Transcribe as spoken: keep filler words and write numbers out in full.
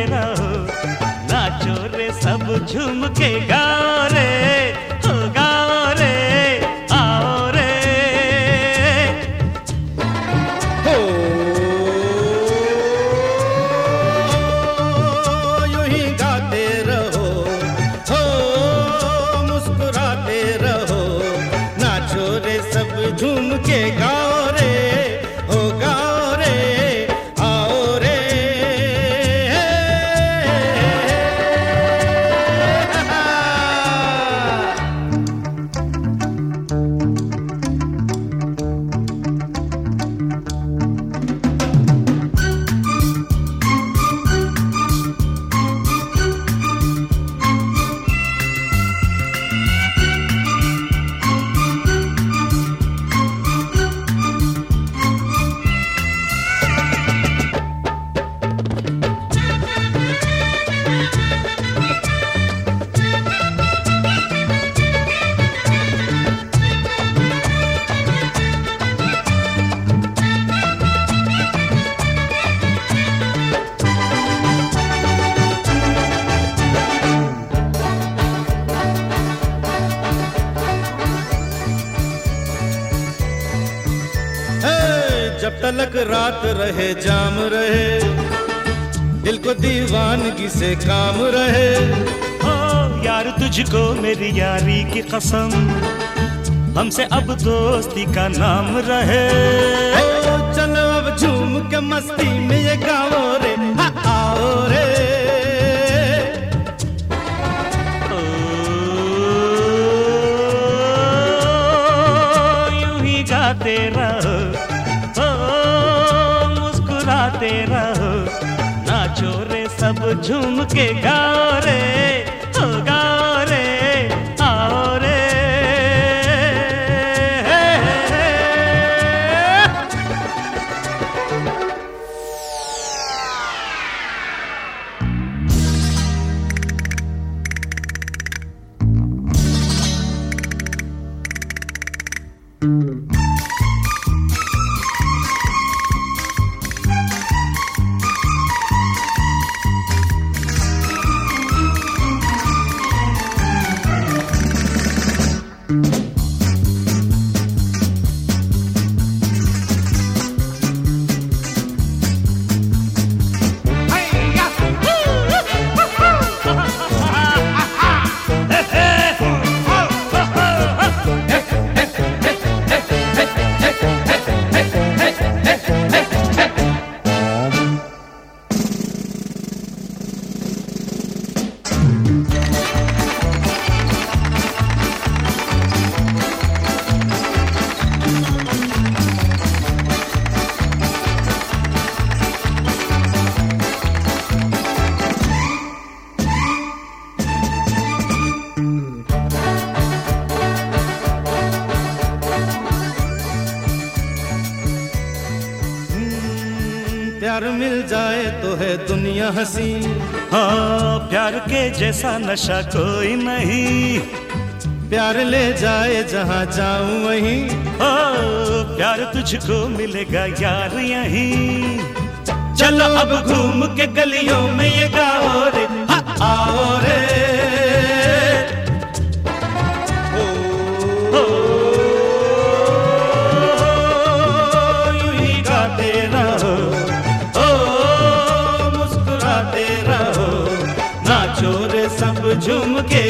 रहो, नाचो रे सब झूम के गाओ रे, हो गाओ रे, आओ रे। हो यूं ही गाते रहो, हो मुस्कुराते रहो, नाचो रे सब झूम के गाओ रे, हो गाओ रे, आओ रे। जब तलक रात रहे जाम रहे, दिल को दीवानगी से काम रहे। हो यार तुझको मेरी यारी की कसम, हमसे अब दोस्ती का नाम रहे। ओ चलो अब झूम के मस्ती में ये गाओ रे, हाँ आओ रे। ओ यूं ही गाते रहो, मुस्कुराते रहो, नाचो रे सब झूम के गाओ रे, हो गाओ रे, आओ रे। प्यार मिल जाए तो है दुनिया हंसी, हाँ प्यार के जैसा नशा कोई नहीं। प्यार ले जाए जहाँ जाऊं वहीं, ओ प्यार तुझको मिलेगा यार यहीं। चलो अब घूम के गलियों में ये गाओ रे, हाँ आओ रे। ओ, ओ, यूं ही गाते रहो, ओ मुस्कुराते रहो, नाचो रे सब झूम के